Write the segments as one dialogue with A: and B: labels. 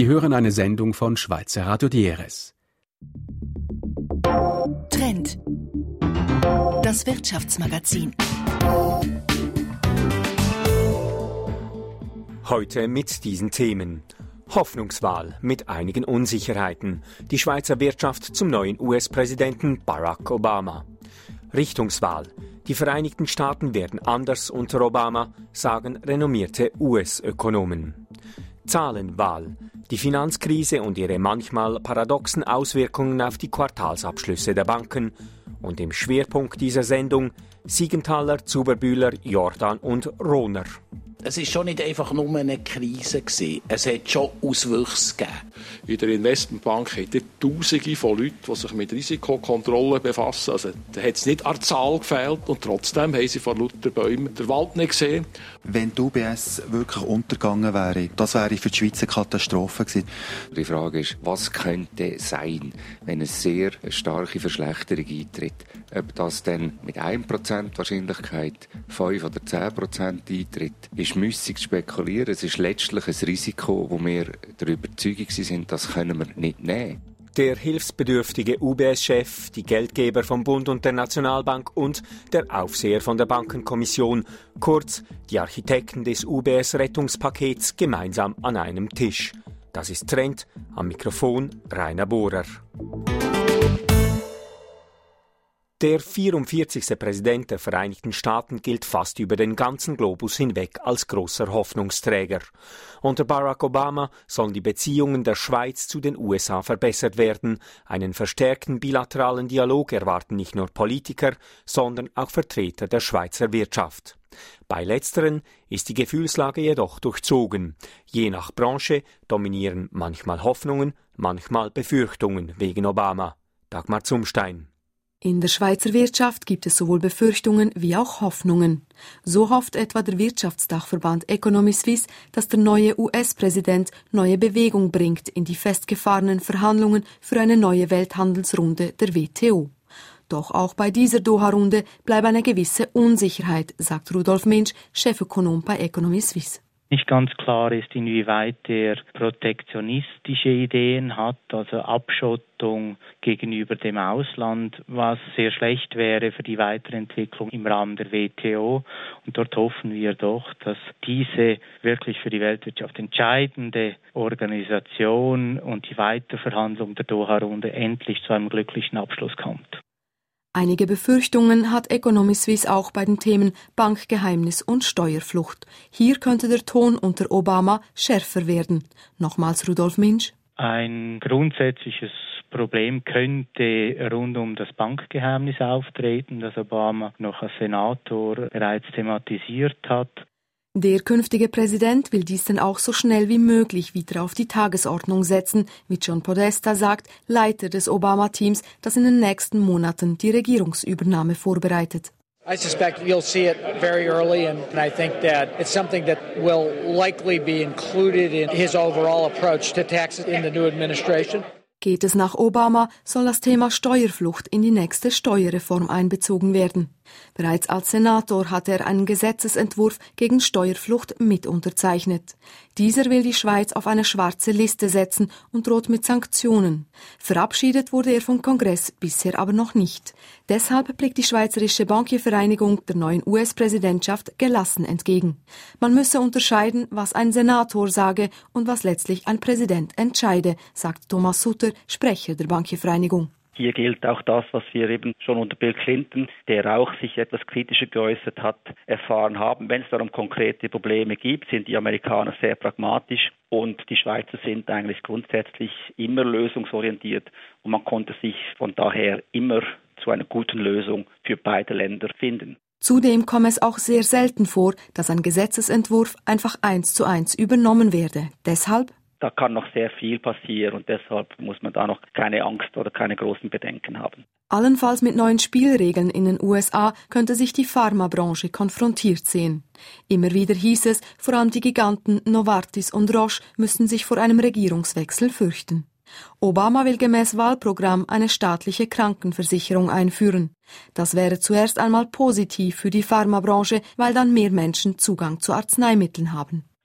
A: Sie hören eine Sendung von Schweizer Radio DRS.
B: Trend. Das Wirtschaftsmagazin.
C: Heute mit diesen Themen. Hoffnungswahl mit einigen Unsicherheiten. Die Schweizer Wirtschaft zum neuen US-Präsidenten Barack Obama. Richtungswahl. Die Vereinigten Staaten werden anders unter Obama, sagen renommierte US-Ökonomen. Zahlenwahl. Die Finanzkrise und ihre manchmal paradoxen Auswirkungen auf die Quartalsabschlüsse der Banken. Und im Schwerpunkt dieser Sendung Siegenthaler, Zuberbühler, Jordan und Rohner.
D: Es war schon nicht einfach nur eine Krise. Es hat schon Auswüchse gegeben.
E: In der Investmentbank hat es Tausende von Leuten, die sich mit Risikokontrolle befassen. Also, da hat es nicht an der Zahl gefehlt und trotzdem haben sie vor lauter Bäumen den Wald nicht gesehen.
F: Wenn die UBS wirklich untergegangen wäre, das wäre für die Schweiz eine Katastrophe gewesen.
G: Die Frage ist, was könnte sein, wenn eine sehr starke Verschlechterung eintritt? Ob das dann mit 1% Wahrscheinlichkeit 5 oder 10% eintritt, ist müßig zu spekulieren. Es ist letztlich ein Risiko, wo wir der Überzeugung sind, das können wir nicht nehmen.
C: Der hilfsbedürftige UBS-Chef, die Geldgeber vom Bund und der Nationalbank und der Aufseher von der Bankenkommission, kurz die Architekten des UBS-Rettungspakets gemeinsam an einem Tisch. Das ist Trend, am Mikrofon Rainer Bohrer. Der 44. Präsident der Vereinigten Staaten gilt fast über den ganzen Globus hinweg als großer Hoffnungsträger. Unter Barack Obama sollen die Beziehungen der Schweiz zu den USA verbessert werden. Einen verstärkten bilateralen Dialog erwarten nicht nur Politiker, sondern auch Vertreter der Schweizer Wirtschaft. Bei letzteren ist die Gefühlslage jedoch durchzogen. Je nach Branche dominieren manchmal Hoffnungen, manchmal Befürchtungen wegen Obama. Dagmar Zumstein.
H: In der Schweizer Wirtschaft gibt es sowohl Befürchtungen wie auch Hoffnungen. So hofft etwa der Wirtschaftsdachverband Economy Suisse, dass der neue US-Präsident neue Bewegung bringt in die festgefahrenen Verhandlungen für eine neue Welthandelsrunde der WTO. Doch auch bei dieser Doha-Runde bleibt eine gewisse Unsicherheit, sagt Rudolf Minsch, Chefökonom bei Economy Suisse.
I: Nicht ganz klar ist, inwieweit er protektionistische Ideen hat, also Abschottung gegenüber dem Ausland, was sehr schlecht wäre für die Weiterentwicklung im Rahmen der WTO. Und dort hoffen wir doch, dass diese wirklich für die Weltwirtschaft entscheidende Organisation und die Weiterverhandlung der Doha-Runde endlich zu einem glücklichen Abschluss kommt.
H: Einige Befürchtungen hat Economy Suisse auch bei den Themen Bankgeheimnis und Steuerflucht. Hier könnte der Ton unter Obama schärfer werden. Nochmals Rudolf Minsch.
I: Ein grundsätzliches Problem könnte rund um das Bankgeheimnis auftreten, das Obama noch als Senator bereits thematisiert hat.
H: Der künftige Präsident will dies dann auch so schnell wie möglich wieder auf die Tagesordnung setzen, wie John Podesta sagt, Leiter des Obama-Teams, das in den nächsten Monaten die Regierungsübernahme vorbereitet.
J: I suspect you'll see it very early, and I think that it's something that will likely be included in his overall approach to taxes in the new administration.
H: Geht es nach Obama, soll das Thema Steuerflucht in die nächste Steuerreform einbezogen werden. Bereits als Senator hat er einen Gesetzesentwurf gegen Steuerflucht mit unterzeichnet. Dieser will die Schweiz auf eine schwarze Liste setzen und droht mit Sanktionen. Verabschiedet wurde er vom Kongress bisher aber noch nicht. Deshalb blickt die Schweizerische Bankiervereinigung der neuen US-Präsidentschaft gelassen entgegen. Man müsse unterscheiden, was ein Senator sage und was letztlich ein Präsident entscheide, sagt Thomas Sutter, Sprecher der Bankiervereinigung.
K: Hier gilt auch das, was wir eben schon unter Bill Clinton, der auch sich etwas kritischer geäußert hat, erfahren haben. Wenn es darum konkrete Probleme gibt, sind die Amerikaner sehr pragmatisch und die Schweizer sind eigentlich grundsätzlich immer lösungsorientiert und man konnte sich von daher immer zu einer guten Lösung für beide Länder finden.
H: Zudem komme es auch sehr selten vor, dass ein Gesetzesentwurf einfach 1:1 übernommen werde. Deshalb
K: da kann noch sehr viel passieren und deshalb muss man da noch keine Angst oder keine großen Bedenken haben.
H: Allenfalls mit neuen Spielregeln in den USA könnte sich die Pharmabranche konfrontiert sehen. Immer wieder hieß es, vor allem die Giganten Novartis und Roche müssten sich vor einem Regierungswechsel fürchten. Obama will gemäß Wahlprogramm eine staatliche Krankenversicherung einführen. Das wäre zuerst einmal positiv für die Pharmabranche, weil dann mehr Menschen Zugang zu Arzneimitteln haben.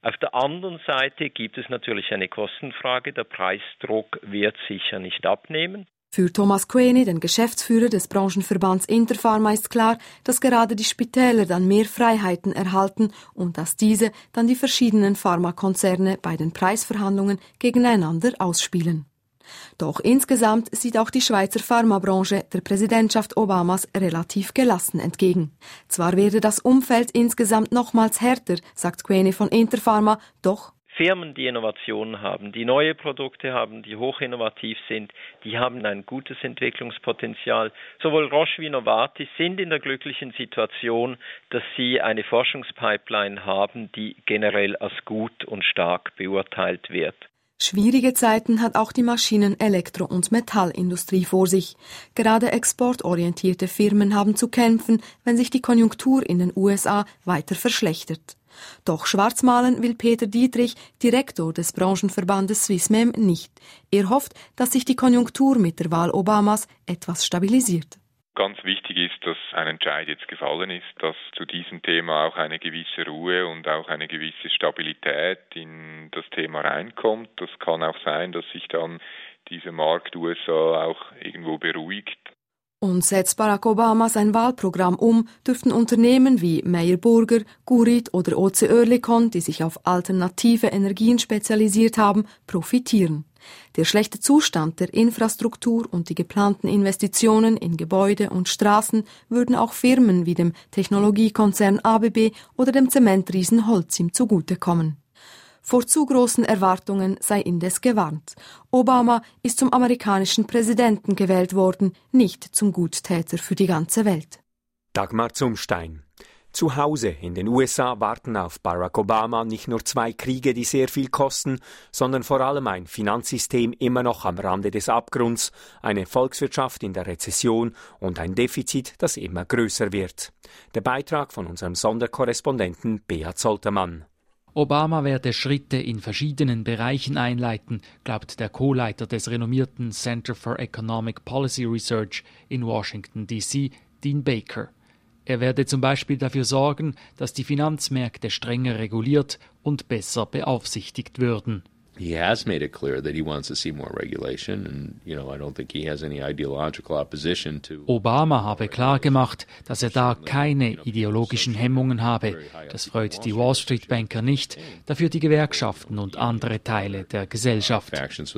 L: Auf der anderen Seite gibt es natürlich eine Kostenfrage. Der Preisdruck wird sicher nicht abnehmen.
H: Für Thomas Queni, den Geschäftsführer des Branchenverbands Interpharma, ist klar, dass gerade die Spitäler dann mehr Freiheiten erhalten und dass diese dann die verschiedenen Pharmakonzerne bei den Preisverhandlungen gegeneinander ausspielen. Doch insgesamt sieht auch die Schweizer Pharmabranche der Präsidentschaft Obamas relativ gelassen entgegen. Zwar werde das Umfeld insgesamt nochmals härter, sagt Queni von Interpharma, doch
L: Firmen, die Innovationen haben, die neue Produkte haben, die hochinnovativ sind, die haben ein gutes Entwicklungspotenzial. Sowohl Roche wie Novartis sind in der glücklichen Situation, dass sie eine Forschungspipeline haben, die generell als gut und stark beurteilt wird.
H: Schwierige Zeiten hat auch die Maschinen-, Elektro- und Metallindustrie vor sich. Gerade exportorientierte Firmen haben zu kämpfen, wenn sich die Konjunktur in den USA weiter verschlechtert. Doch schwarzmalen will Peter Dietrich, Direktor des Branchenverbandes Swissmem, nicht. Er hofft, dass sich die Konjunktur mit der Wahl Obamas etwas stabilisiert.
M: Ganz wichtig ist, dass ein Entscheid jetzt gefallen ist, dass zu diesem Thema auch eine gewisse Ruhe und auch eine gewisse Stabilität in das Thema reinkommt. Das kann auch sein, dass sich dann dieser Markt USA auch irgendwo beruhigt.
H: Und setzt Barack Obama sein Wahlprogramm um, dürften Unternehmen wie Meyer Burger, Gurit oder OC Oerlikon, die sich auf alternative Energien spezialisiert haben, profitieren. Der schlechte Zustand der Infrastruktur und die geplanten Investitionen in Gebäude und Straßen würden auch Firmen wie dem Technologiekonzern ABB oder dem Zementriesen Holcim zugutekommen. Vor zu großen Erwartungen sei indes gewarnt. Obama ist zum amerikanischen Präsidenten gewählt worden, nicht zum Guttäter für die ganze Welt.
C: Dagmar Zumstein. Zu Hause in den USA warten auf Barack Obama nicht nur 2 Kriege, die sehr viel kosten, sondern vor allem ein Finanzsystem immer noch am Rande des Abgrunds, eine Volkswirtschaft in der Rezession und ein Defizit, das immer größer wird. Der Beitrag von unserem Sonderkorrespondenten Beat Zoltermann.
N: Obama werde Schritte in verschiedenen Bereichen einleiten, glaubt der Co-Leiter des renommierten Center for Economic Policy Research in Washington, D.C., Dean Baker. Er werde zum Beispiel dafür sorgen, dass die Finanzmärkte strenger reguliert und besser beaufsichtigt würden.
O: He has made it clear that he wants to see more regulation, and I don't think he has any ideological opposition to.
N: Obama habe klar gemacht, dass er da keine ideologischen Hemmungen habe. Das freut die Wall Street Banker nicht, dafür die Gewerkschaften und andere Teile der Gesellschaft.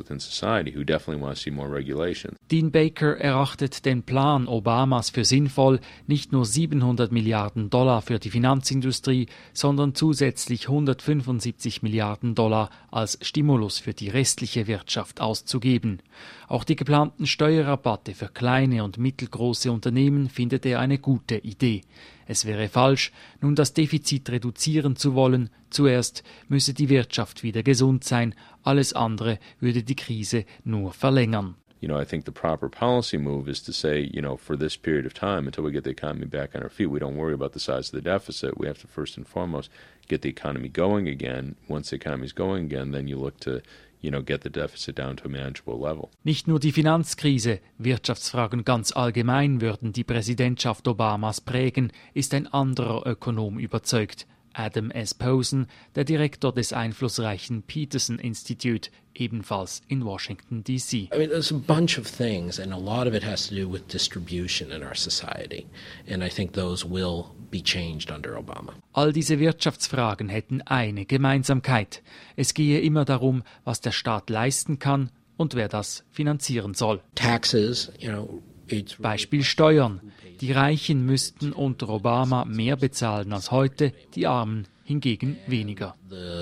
N: Dean Baker erachtet den Plan Obamas für sinnvoll, nicht nur $700 Milliarden für die Finanzindustrie, sondern zusätzlich $175 Milliarden als Stimulus für die restliche Wirtschaft auszugeben. Auch die geplanten Steuerrabatte für kleine und mittelgroße Unternehmen findet er eine gute Idee. Es wäre falsch, nun das Defizit reduzieren zu wollen. Zuerst müsse die Wirtschaft wieder gesund sein, alles andere würde die Krise nur verlängern.
O: I think the proper policy move is to say, for this period of time, until we get the economy back on our feet, we don't worry about the size of the deficit. We have to first and foremost get the economy going again. Once the economy is going again, then you look to, get the deficit down to a manageable level.
N: Nicht nur die Finanzkrise, Wirtschaftsfragen ganz allgemein würden die Präsidentschaft Obamas prägen, ist ein anderer Ökonom überzeugt. Adam S. Posen, der Direktor des einflussreichen Peterson Institute, ebenfalls in Washington, D.C.
D: There's a bunch of things, and a lot of it has to do with distribution in our society. And I think those will be changed under Obama.
N: All diese Wirtschaftsfragen hätten eine Gemeinsamkeit. Es gehe immer darum, was der Staat leisten kann und wer das finanzieren soll.
D: Taxes,
N: Beispiel Steuern. Die Reichen müssten unter Obama mehr bezahlen als heute, die Armen hingegen weniger.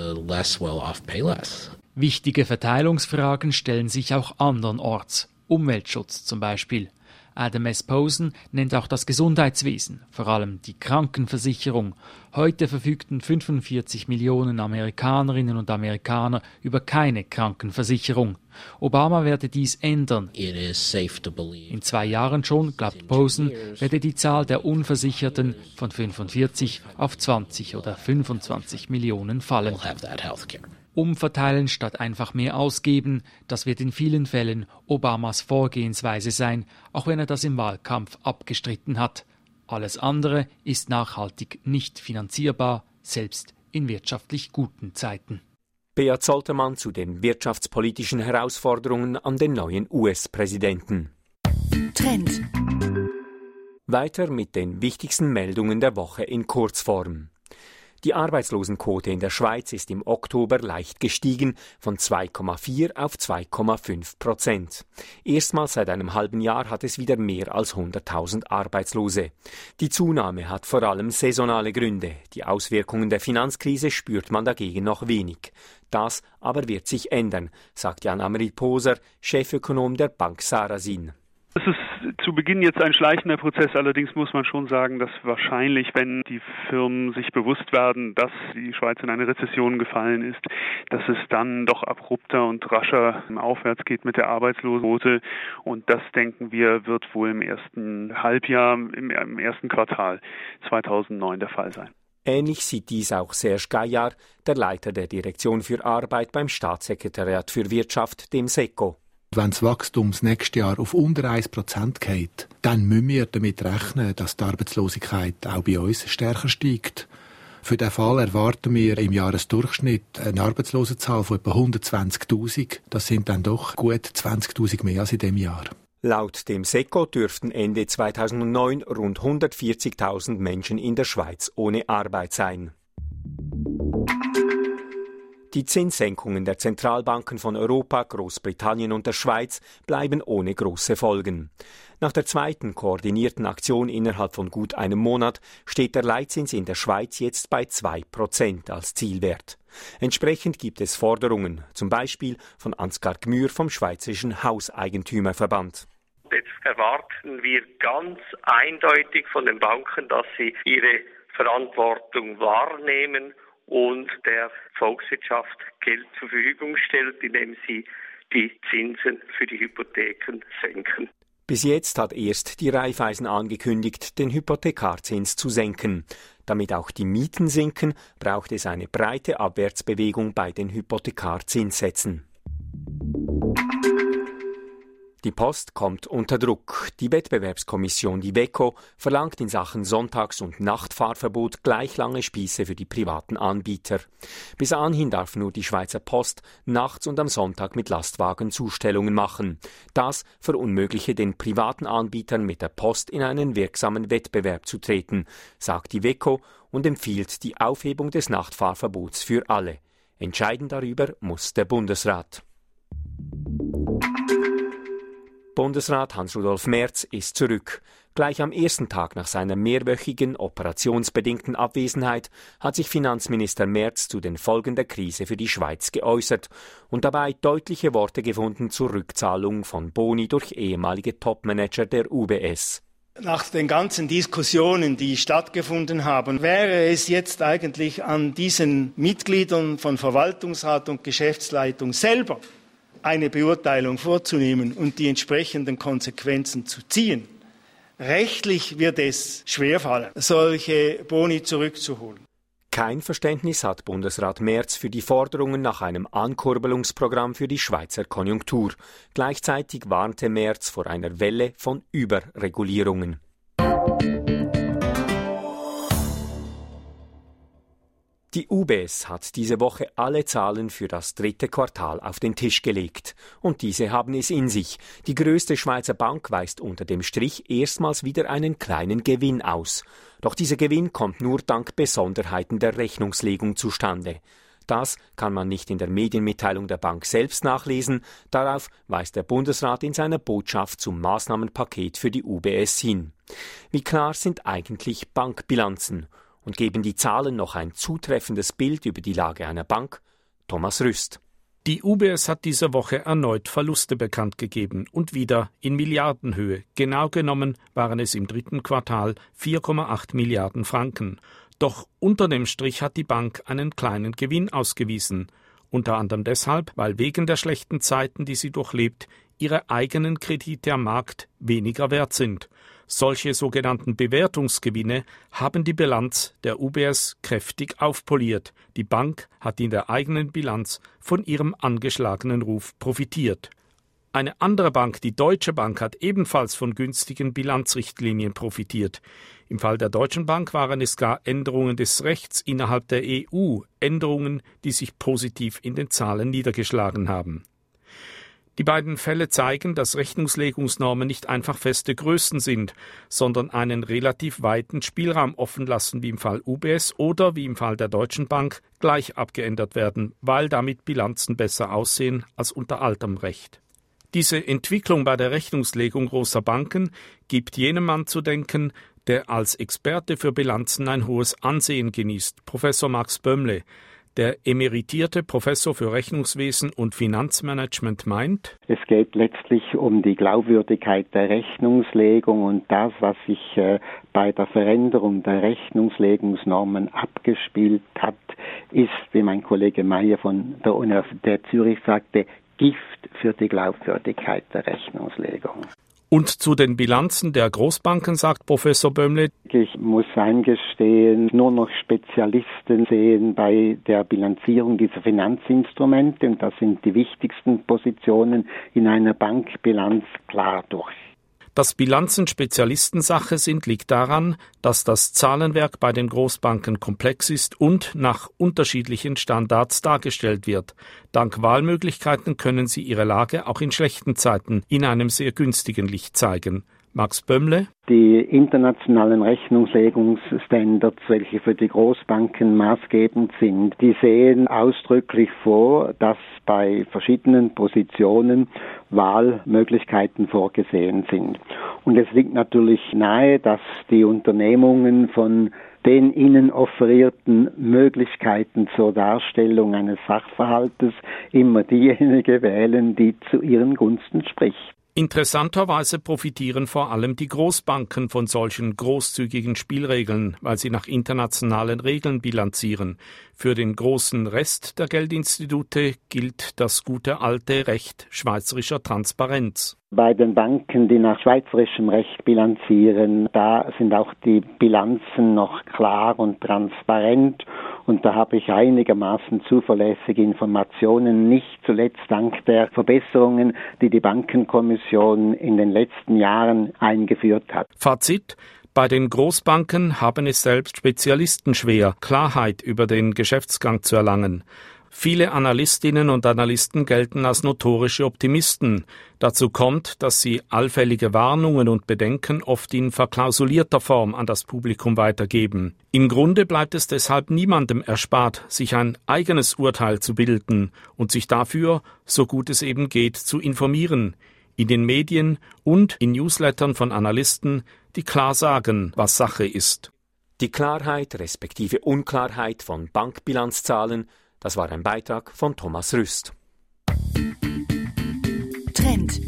N: Wichtige Verteilungsfragen stellen sich auch andernorts. Umweltschutz zum Beispiel. Adam S. Posen nennt auch das Gesundheitswesen, vor allem die Krankenversicherung. Heute verfügten 45 Millionen Amerikanerinnen und Amerikaner über keine Krankenversicherung. Obama werde dies ändern. In 2 Jahren schon, glaubt Posen, werde die Zahl der Unversicherten von 45 auf 20 oder 25 Millionen fallen. Umverteilen statt einfach mehr ausgeben, das wird in vielen Fällen Obamas Vorgehensweise sein, auch wenn er das im Wahlkampf abgestritten hat. Alles andere ist nachhaltig nicht finanzierbar, selbst in wirtschaftlich guten Zeiten.
C: Beat Zoltermann zu den wirtschaftspolitischen Herausforderungen an den neuen US-Präsidenten.
B: Trend.
C: Weiter mit den wichtigsten Meldungen der Woche in Kurzform. Die Arbeitslosenquote in der Schweiz ist im Oktober leicht gestiegen, von 2,4 auf 2,5%. Erstmals seit einem halben Jahr hat es wieder mehr als 100.000 Arbeitslose. Die Zunahme hat vor allem saisonale Gründe. Die Auswirkungen der Finanzkrise spürt man dagegen noch wenig. Das aber wird sich ändern, sagt Jan-Amrit Poser, Chefökonom der Bank Sarasin.
P: Es ist zu Beginn jetzt ein schleichender Prozess, allerdings muss man schon sagen, dass wahrscheinlich, wenn die Firmen sich bewusst werden, dass die Schweiz in eine Rezession gefallen ist, dass es dann doch abrupter und rascher aufwärts geht mit der Arbeitslosenquote. Und das, denken wir, wird wohl im ersten Halbjahr, im ersten Quartal 2009 der Fall sein.
C: Ähnlich sieht dies auch Serge Gaillard, der Leiter der Direktion für Arbeit beim Staatssekretariat für Wirtschaft, dem SECO.
Q: Wenn das Wachstum das nächste Jahr auf unter 1% geht, dann müssen wir damit rechnen, dass die Arbeitslosigkeit auch bei uns stärker steigt. Für diesen Fall erwarten wir im Jahresdurchschnitt eine Arbeitslosenzahl von etwa 120'000. Das sind dann doch gut 20'000 mehr als in diesem Jahr.
C: Laut dem SECO dürften Ende 2009 rund 140.000 Menschen in der Schweiz ohne Arbeit sein. Die Zinssenkungen der Zentralbanken von Europa, Großbritannien und der Schweiz bleiben ohne große Folgen. Nach der zweiten koordinierten Aktion innerhalb von gut einem Monat steht der Leitzins in der Schweiz jetzt bei 2% als Zielwert. Entsprechend gibt es Forderungen, zum Beispiel von Ansgar Gmür vom Schweizerischen Hauseigentümerverband.
R: Jetzt erwarten wir ganz eindeutig von den Banken, dass sie ihre Verantwortung wahrnehmen und der Volkswirtschaft Geld zur Verfügung stellt, indem sie die Zinsen für die Hypotheken senken.
C: Bis jetzt hat erst die Raiffeisen angekündigt, den Hypothekarzins zu senken. Damit auch die Mieten sinken, braucht es eine breite Abwärtsbewegung bei den Hypothekarzinssätzen. Die Post kommt unter Druck. Die Wettbewerbskommission, die WEKO, verlangt in Sachen Sonntags- und Nachtfahrverbot gleich lange Spieße für die privaten Anbieter. Bis anhin darf nur die Schweizer Post nachts und am Sonntag mit Lastwagen Zustellungen machen. Das verunmögliche den privaten Anbietern mit der Post in einen wirksamen Wettbewerb zu treten, sagt die WEKO und empfiehlt die Aufhebung des Nachtfahrverbots für alle. Entscheiden darüber muss der Bundesrat. Bundesrat Hans-Rudolf Merz ist zurück. Gleich am ersten Tag nach seiner mehrwöchigen operationsbedingten Abwesenheit hat sich Finanzminister Merz zu den Folgen der Krise für die Schweiz geäußert und dabei deutliche Worte gefunden zur Rückzahlung von Boni durch ehemalige Topmanager der UBS.
S: Nach den ganzen Diskussionen, die stattgefunden haben, wäre es jetzt eigentlich an diesen Mitgliedern von Verwaltungsrat und Geschäftsleitung selber eine Beurteilung vorzunehmen und die entsprechenden Konsequenzen zu ziehen. Rechtlich wird es schwerfallen, solche Boni zurückzuholen.
C: Kein Verständnis hat Bundesrat Merz für die Forderungen nach einem Ankurbelungsprogramm für die Schweizer Konjunktur. Gleichzeitig warnte Merz vor einer Welle von Überregulierungen. Die UBS hat diese Woche alle Zahlen für das dritte Quartal auf den Tisch gelegt. Und diese haben es in sich. Die größte Schweizer Bank weist unter dem Strich erstmals wieder einen kleinen Gewinn aus. Doch dieser Gewinn kommt nur dank Besonderheiten der Rechnungslegung zustande. Das kann man nicht in der Medienmitteilung der Bank selbst nachlesen. Darauf weist der Bundesrat in seiner Botschaft zum Maßnahmenpaket für die UBS hin. Wie klar sind eigentlich Bankbilanzen? Und geben die Zahlen noch ein zutreffendes Bild über die Lage einer Bank? Thomas Rüst.
T: Die UBS hat diese Woche erneut Verluste bekannt gegeben und wieder in Milliardenhöhe. Genau genommen waren es im dritten Quartal 4,8 Milliarden Franken. Doch unter dem Strich hat die Bank einen kleinen Gewinn ausgewiesen. Unter anderem deshalb, weil wegen der schlechten Zeiten, die sie durchlebt, ihre eigenen Kredite am Markt weniger wert sind. Solche sogenannten Bewertungsgewinne haben die Bilanz der UBS kräftig aufpoliert. Die Bank hat in der eigenen Bilanz von ihrem angeschlagenen Ruf profitiert. Eine andere Bank, die Deutsche Bank, hat ebenfalls von günstigen Bilanzrichtlinien profitiert. Im Fall der Deutschen Bank waren es gar Änderungen des Rechts innerhalb der EU, Änderungen, die sich positiv in den Zahlen niedergeschlagen haben. Die beiden Fälle zeigen, dass Rechnungslegungsnormen nicht einfach feste Größen sind, sondern einen relativ weiten Spielraum offen lassen, wie im Fall UBS oder wie im Fall der Deutschen Bank gleich abgeändert werden, weil damit Bilanzen besser aussehen als unter altem Recht. Diese Entwicklung bei der Rechnungslegung großer Banken gibt jenem Mann zu denken, der als Experte für Bilanzen ein hohes Ansehen genießt, Professor Max Bömmle. Der emeritierte Professor für Rechnungswesen und Finanzmanagement meint:
U: Es geht letztlich um die Glaubwürdigkeit der Rechnungslegung und das, was sich bei der Veränderung der Rechnungslegungsnormen abgespielt hat, ist, wie mein Kollege Meyer von der Universität Zürich sagte, Gift für die Glaubwürdigkeit der Rechnungslegung.
T: Und zu den Bilanzen der Großbanken sagt Professor Bömmle:
U: Ich muss eingestehen, nur noch Spezialisten sehen bei der Bilanzierung dieser Finanzinstrumente, und das sind die wichtigsten Positionen in einer Bankbilanz, klar durch.
T: Dass Bilanzen Spezialistensache sind, liegt daran, dass das Zahlenwerk bei den Großbanken komplex ist und nach unterschiedlichen Standards dargestellt wird. Dank Wahlmöglichkeiten können sie ihre Lage auch in schlechten Zeiten in einem sehr günstigen Licht zeigen. Max Bömmle:
U: Die internationalen Rechnungslegungsstandards, welche für die Großbanken maßgebend sind, die sehen ausdrücklich vor, dass bei verschiedenen Positionen Wahlmöglichkeiten vorgesehen sind. Und es liegt natürlich nahe, dass die Unternehmungen von den ihnen offerierten Möglichkeiten zur Darstellung eines Sachverhaltes immer diejenige wählen, die zu ihren Gunsten spricht.
T: Interessanterweise profitieren vor allem die Großbanken von solchen großzügigen Spielregeln, weil sie nach internationalen Regeln bilanzieren. Für den großen Rest der Geldinstitute gilt das gute alte Recht schweizerischer Transparenz.
U: Bei den Banken, die nach schweizerischem Recht bilanzieren, da sind auch die Bilanzen noch klar und transparent. Und da habe ich einigermaßen zuverlässige Informationen, nicht zuletzt dank der Verbesserungen, die die Bankenkommission in den letzten Jahren eingeführt hat.
T: Fazit: Bei den Großbanken haben es selbst Spezialisten schwer, Klarheit über den Geschäftsgang zu erlangen. Viele Analystinnen und Analysten gelten als notorische Optimisten. Dazu kommt, dass sie allfällige Warnungen und Bedenken oft in verklausulierter Form an das Publikum weitergeben. Im Grunde bleibt es deshalb niemandem erspart, sich ein eigenes Urteil zu bilden und sich dafür, so gut es eben geht, zu informieren. In den Medien und in Newslettern von Analysten, die klar sagen, was Sache ist.
C: Die Klarheit respektive Unklarheit von Bankbilanzzahlen, das war ein Beitrag von Thomas Rüst.
B: Trend.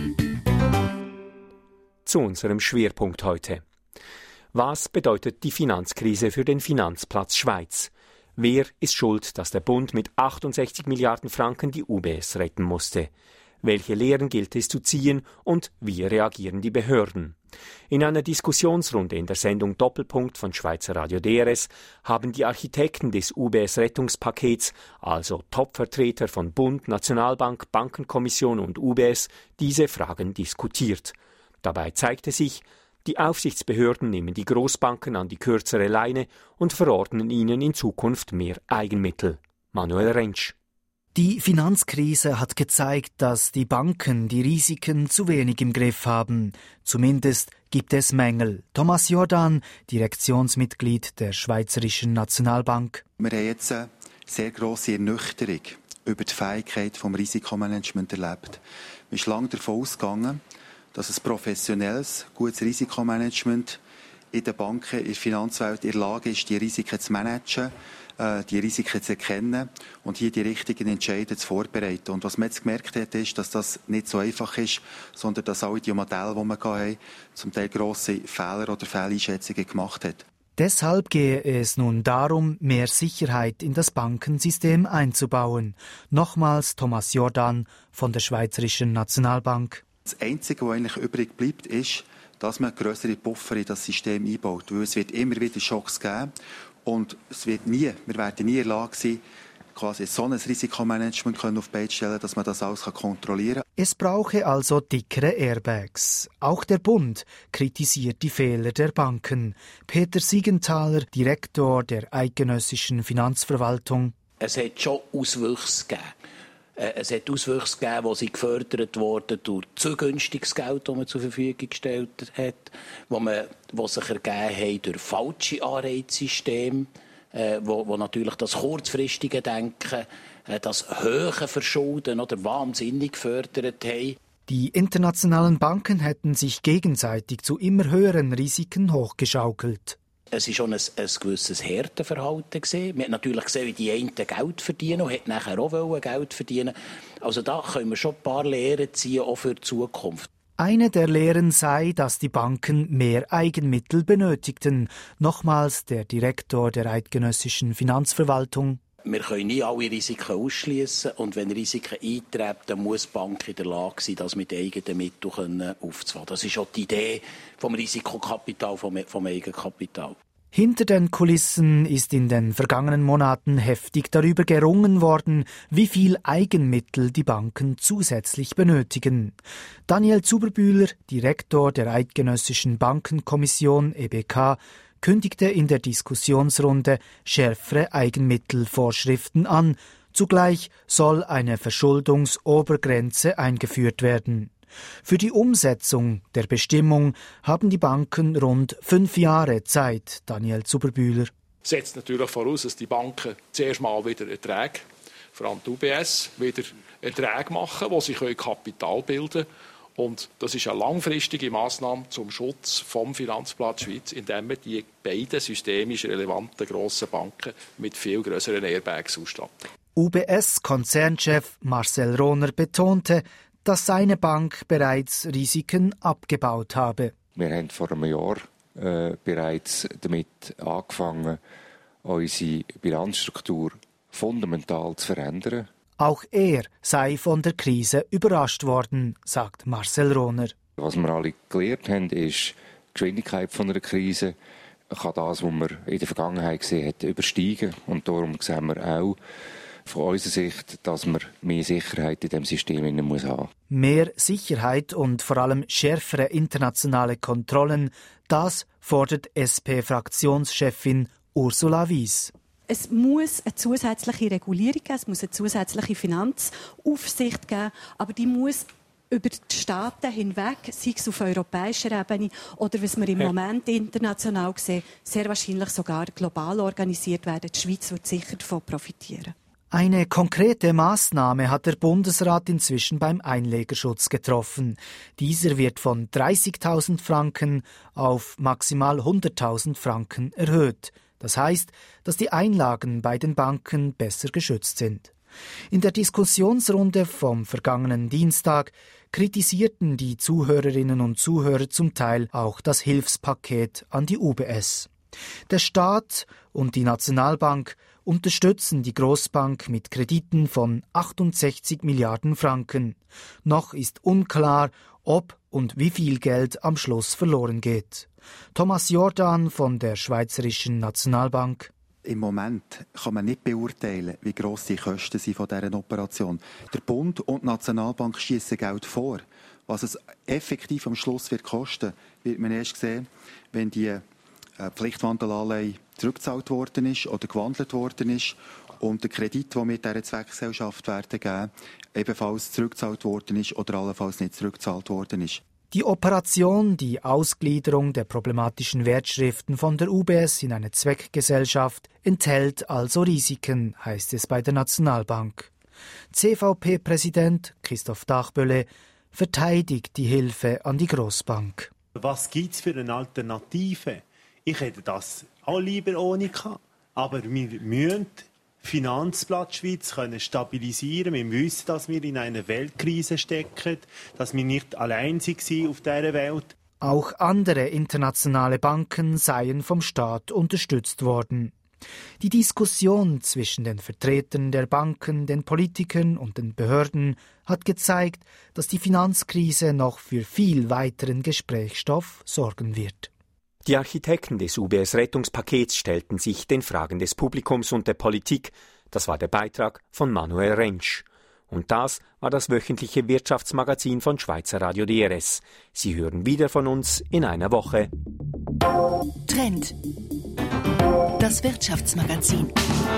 C: Zu unserem Schwerpunkt heute. Was bedeutet die Finanzkrise für den Finanzplatz Schweiz? Wer ist schuld, dass der Bund mit 68 Milliarden Franken die UBS retten musste? Welche Lehren gilt es zu ziehen und wie reagieren die Behörden? In einer Diskussionsrunde in der Sendung Doppelpunkt von Schweizer Radio DRS haben die Architekten des UBS-Rettungspakets, also Top-Vertreter von Bund, Nationalbank, Bankenkommission und UBS, diese Fragen diskutiert. Dabei zeigte sich, die Aufsichtsbehörden nehmen die Großbanken an die kürzere Leine und verordnen ihnen in Zukunft mehr Eigenmittel. Manuel Rentsch.
V: Die Finanzkrise hat gezeigt, dass die Banken die Risiken zu wenig im Griff haben. Zumindest gibt es Mängel. Thomas Jordan, Direktionsmitglied der Schweizerischen Nationalbank.
F: Wir haben jetzt eine sehr grosse Ernüchterung über die Fähigkeit des Risikomanagements erlebt. Wir sind lange davon ausgegangen, dass ein professionelles, gutes Risikomanagement in den Banken, in der Finanzwelt in der Lage ist, die Risiken zu managen, die Risiken zu erkennen und hier die richtigen Entscheidungen zu vorbereiten. Und was man jetzt gemerkt hat, ist, dass das nicht so einfach ist, sondern dass alle die Modelle, die wir hatten, zum Teil grosse Fehler oder Fehleinschätzungen gemacht hat.
V: Deshalb gehe es nun darum, mehr Sicherheit in das Bankensystem einzubauen. Nochmals Thomas Jordan von der Schweizerischen Nationalbank.
F: Das Einzige, was eigentlich übrig bleibt, ist, dass man grössere Puffer in das System einbaut. Weil es wird immer wieder Schocks geben und wir werden nie in der Lage sein, quasi so ein Risikomanagement auf die Beine stellen, dass man das alles kontrollieren kann.
V: Es brauche also dickere Airbags. Auch der Bund kritisiert die Fehler der Banken. Peter Siegenthaler, Direktor der Eidgenössischen Finanzverwaltung.
A: Es hat schon Auswüchse gegeben. Es hat Auswüchse gegeben, wo sie gefördert wurden durch zu günstiges Geld, das man zur Verfügung gestellt hat, wo sich ergeben haben durch falsche Anreizsysteme, wo natürlich das kurzfristige Denken, das hohe Verschulden oder wahnsinnig gefördert haben.
V: Die internationalen Banken hätten sich gegenseitig zu immer höheren Risiken hochgeschaukelt.
A: Es war schon ein gewisses Härteverhalten. Man hat natürlich gesehen, wie die einen Geld verdienen und hat nachher auch Geld verdienen. Also da können wir schon ein paar Lehren ziehen, auch für die Zukunft.
V: Eine der Lehren sei, dass die Banken mehr Eigenmittel benötigten. Nochmals der Direktor der Eidgenössischen Finanzverwaltung.
A: Wir können nie alle Risiken ausschließen und wenn Risiken eintreten, dann muss die Bank in der Lage sein, das mit eigenen Mitteln aufzufangen. Das ist auch die Idee vom Risikokapital, vom Eigenkapital.
V: Hinter den Kulissen ist in den vergangenen Monaten heftig darüber gerungen worden, wie viel Eigenmittel die Banken zusätzlich benötigen. Daniel Zuberbühler, Direktor der Eidgenössischen Bankenkommission EBK, kündigte in der Diskussionsrunde schärfere Eigenmittelvorschriften an. Zugleich soll eine Verschuldungsobergrenze eingeführt werden. Für die Umsetzung der Bestimmung haben die Banken rund 5 Jahre Zeit, Daniel Zuberbühler.
E: Setzt natürlich voraus, dass die Banken zuerst mal wieder Erträge, vor allem die UBS, wieder Erträge machen, wo sie Kapital bilden können. Und das ist eine langfristige Massnahme zum Schutz vom Finanzplatz Schweiz, indem wir die beiden systemisch relevanten grossen Banken mit viel grösseren Airbags ausstatten.
V: UBS-Konzernchef Marcel Rohner betonte, dass seine Bank bereits Risiken abgebaut habe.
G: Wir haben vor einem Jahr bereits damit angefangen, unsere Bilanzstruktur fundamental zu verändern.
V: Auch er sei von der Krise überrascht worden, sagt Marcel Rohner.
G: Was wir alle gelernt haben, ist, die Geschwindigkeit einer Krise kann das, was man in der Vergangenheit gesehen hat, übersteigen. Und darum sehen wir auch von unserer Sicht, dass man mehr Sicherheit in diesem System haben muss.
V: Mehr Sicherheit und vor allem schärfere internationale Kontrollen, das fordert SP-Fraktionschefin Ursula Wies.
W: Es muss eine zusätzliche Regulierung geben, es muss eine zusätzliche Finanzaufsicht geben, aber die muss über die Staaten hinweg, sei es auf europäischer Ebene oder was wir im Moment international sehen, sehr wahrscheinlich sogar global organisiert werden. Die Schweiz wird sicher davon profitieren.
V: Eine konkrete Maßnahme hat der Bundesrat inzwischen beim Einlegerschutz getroffen. Dieser wird von 30.000 Franken auf maximal 100.000 Franken erhöht. Das heißt, dass die Einlagen bei den Banken besser geschützt sind. In der Diskussionsrunde vom vergangenen Dienstag kritisierten die Zuhörerinnen und Zuhörer zum Teil auch das Hilfspaket an die UBS. Der Staat und die Nationalbank unterstützen die Grossbank mit Krediten von 68 Milliarden Franken. Noch ist unklar, ob und wie viel Geld am Schluss verloren geht. Thomas Jordan von der Schweizerischen Nationalbank.
F: Im Moment kann man nicht beurteilen, wie gross die Kosten sind von dieser Operation. Der Bund und die Nationalbank schiessen Geld vor. Was es effektiv am Schluss wird kosten, wird man erst sehen, wenn die Pflichtwandelanleihe zurückgezahlt worden ist oder gewandelt worden ist und der Kredit, der mit dieser Zweckgesellschaft werden geben, ebenfalls zurückgezahlt worden ist oder allenfalls nicht zurückgezahlt worden ist.
V: Die Operation, die Ausgliederung der problematischen Wertschriften von der UBS in eine Zweckgesellschaft, enthält also Risiken, heißt es bei der Nationalbank. CVP-Präsident Christoph Dachböhle verteidigt die Hilfe an die Grossbank.
X: Was gibt es für eine Alternative? Ich hätte das auch lieber ohne gehabt. Aber wir müssen Finanzplatz Schweiz können stabilisieren. Wir wissen, dass wir in einer Weltkrise stecken, dass wir nicht allein sind auf dieser Welt.
V: Auch andere internationale Banken seien vom Staat unterstützt worden. Die Diskussion zwischen den Vertretern der Banken, den Politikern und den Behörden hat gezeigt, dass die Finanzkrise noch für viel weiteren Gesprächsstoff sorgen wird.
C: Die Architekten des UBS-Rettungspakets stellten sich den Fragen des Publikums und der Politik. Das war der Beitrag von Manuel Rentsch. Und das war das wöchentliche Wirtschaftsmagazin von Schweizer Radio DRS. Sie hören wieder von uns in einer Woche.
B: Trend. Das Wirtschaftsmagazin.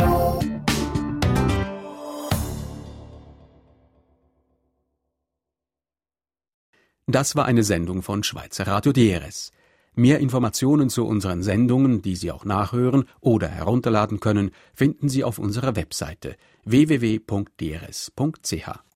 I: Das war eine Sendung von Schweizer Radio DRS. Mehr Informationen zu unseren Sendungen, die Sie auch nachhören oder herunterladen können, finden Sie auf unserer Webseite www.drs.ch.